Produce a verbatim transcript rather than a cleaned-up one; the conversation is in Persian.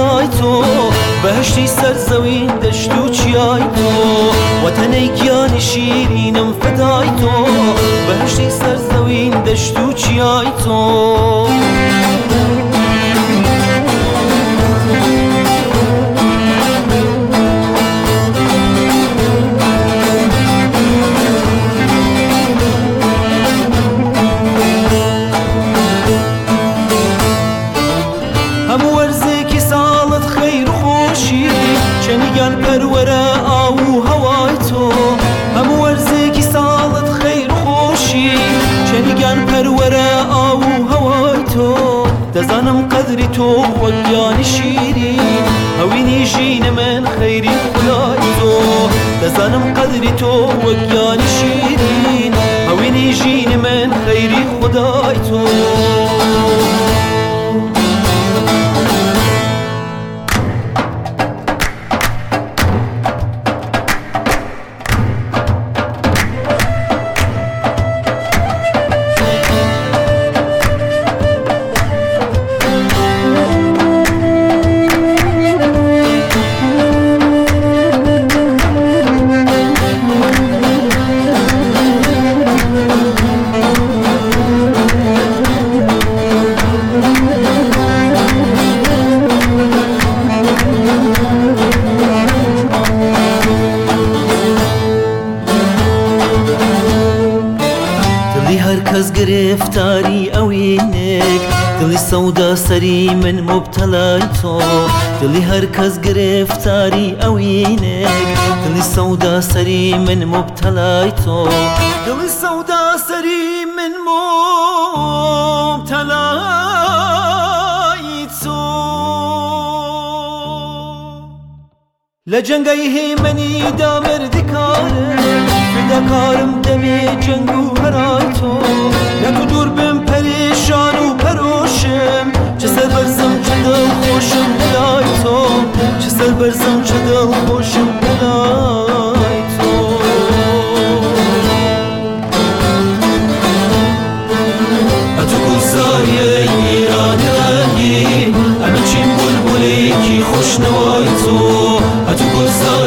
خدای تو بهشتی سرزەوین دەشت و چیای تۆ وەتەنەی گیانی شیرینم فدای تۆ بەهشتی سەرزەوین دەشت و چیای تۆ هەموو وەرزێکی ساڵت خەیر و خۆشی چەنیگان پەروەرە ئاو و هەوای تۆ هەموو وەرزێکی ساڵت خەیر و خۆشی چەنیگان پەروەرە ئاو و هەوای تۆ دەزانم قەدری تۆ وەک گیانی شیرین هەوینی ژینە من خەیری خودای تۆ دەزانم قەدری تۆ وەک گیانی شیرین هەوینی ژینە من خەیری خودای تۆ کەس گرفتاری ئەوینێک دڵی سەودا سەری من مبتەلای تۆ دڵی هەر کەس گرفتاری ئەوینێک دڵی سەودا سەری من مبتەلای تۆ دڵی سەودا سەری من مبتەلای تۆ لە جەنگەی هێمەنیدا مردکارم فداکارم دەمێ جەنگ و هەرای تۆ لە تو دوور بم پەریشان و پەرۆشم چه سەر بەرزم چه دڵخۆشم لەلای تۆ چه سەر بەرزم چه دڵخۆشم لەلای تۆ ئەتو گوزاریەی ئیرانی ڕەنگی ئەمە چین بولبولێکی خۆشنەوای تۆ ئەتو گوزاریەی